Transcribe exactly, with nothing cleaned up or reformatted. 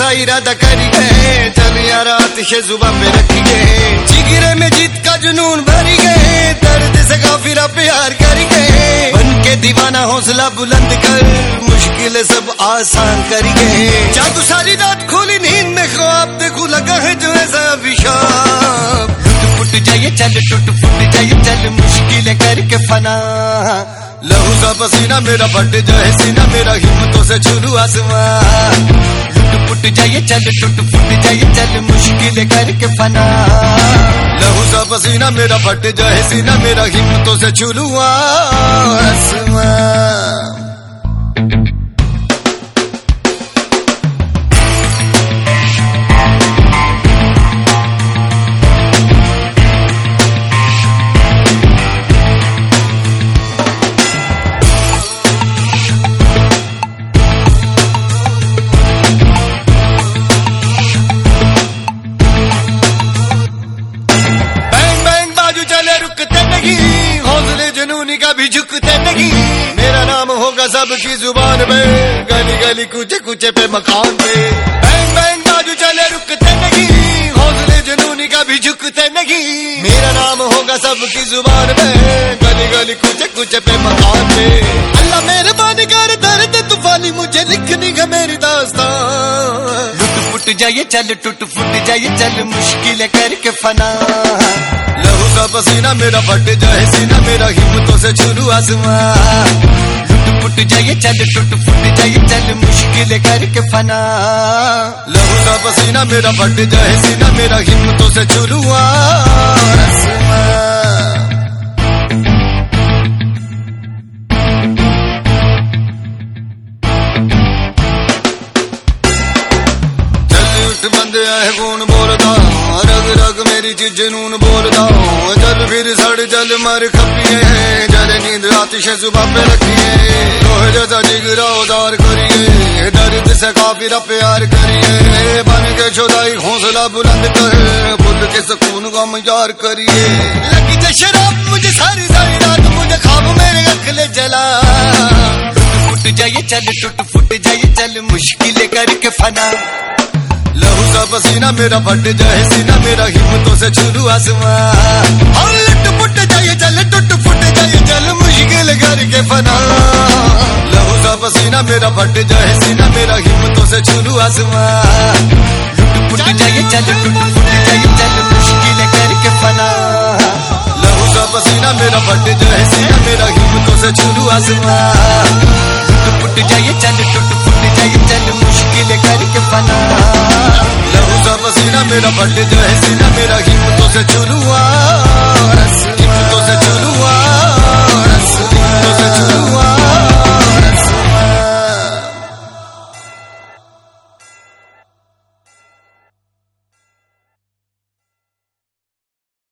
सा इरादा करिए, चल यार आतिशे जुबान पे रखिए, जिगरे में जीत का जुनून भरिए, दर्द से काफिरा प्यार करिए, बन के दीवाना हौसला बुलंद कर, मुश्किल सब आसान करिए, जादू सारी रात खोली नींद में ख्वाब देखूं लगा है जो ऐसा अभिशाप, लुट फुट जाइए चल टूट फुट जाइए चल मुश्किलें करके फना, लहू सा पसीना मेरा फट जाए सीना मेरा हिम्मतों से छू आसमां, लुट फुट जाइए चल टूट फुट जाइए चल मुश्किलें करके फना, लहू सा पसीना मेरा फट जाए सीना मेरा हिम्मतों से छू आसमां। हौसले जुनूनी का भी झुकते नहीं, मेरा नाम होगा सबकी जुबान पे, गली गली कूचे कूचे पे मकान पे, बैंग बैंग बाजू चले रुकते नहीं, हौसले जुनूनी का भी झुकते नहीं, मेरा नाम होगा सबकी जुबान पे, गली गली कूचे कूचे पे मकान पे, अल्लाह मेहरबानी कर दर्द तूफानी मुझे लिखनी है मेरी दास्तान, लुट फुट जाइए चल टूट फुट जाइए चल मुश्किलें करके फना, लहू सा पसीना मेरा फट जाए सीना मेरा हिम्मतों से छू आसमां, लुट फुट जाइए चल टूट फुट जाइए चल मुश्किलें करके फना, लहू सा पसीना मेरा फट जाए सीना मेरा हिम्मतों से छू आसमां। बंदे है कौन बोलदा रग रग मेरी चीज जुनून बोलदा, जल फिर सड़ जल मर खपिए, जल नींद आतिशे जुबान पे रखिए, लोहे जैसा जिगरा उदार करिए, दर्द से काफिरा प्यार करिए, बन के छोदाई हौसला बुलंद कर, खुद के सुकून को मजार करिए, लगी जो शराब मुझे सारी सारी रात मुझे ख्वाब मेरे अखले जला, टूट फुट जाइए चल टूट फुट जाइए चल मुश्किलें करके फना, लहू सा पसीना मेरा फट जाए सीना मेरा हिम्मतों से छू आसमां, और लुट फुट जाइए चल टूट फुट जाइए चल मुश्किल करके फना, लहू सा पसीना मेरा फट जाए सीना मेरा हिम्मतों से छू आसमां, लुट फुट जाइए चल टूट फुट जाइए चल मुश्किल करके फना, लहू सा पसीना मेरा फट जाए सीना मेरा हिम्मतों से छू आसमां, लुट फुट जाइए चल टूट फुट जाइए चल मुश्किल करके फना, लहू सा पसीना मेरा फट जाए सीना मेरा हिम्मतों से छू